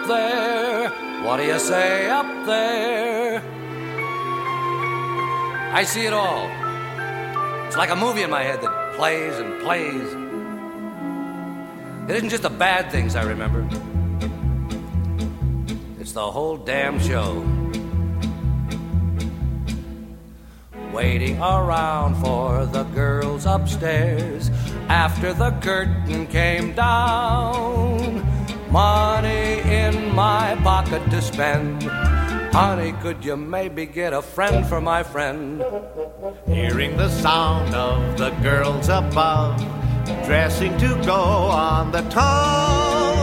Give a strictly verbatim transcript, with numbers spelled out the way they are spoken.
there? What do you say up there? I see it all. It's like a movie in my head that plays and plays. It isn't just the bad things I remember. It's the whole damn show. Waiting around for the girls upstairs after the curtain came down. Money in my pocket to spend. Honey, could you maybe get a friend for my friend? Hearing the sound of the girls above, dressing to go on the town.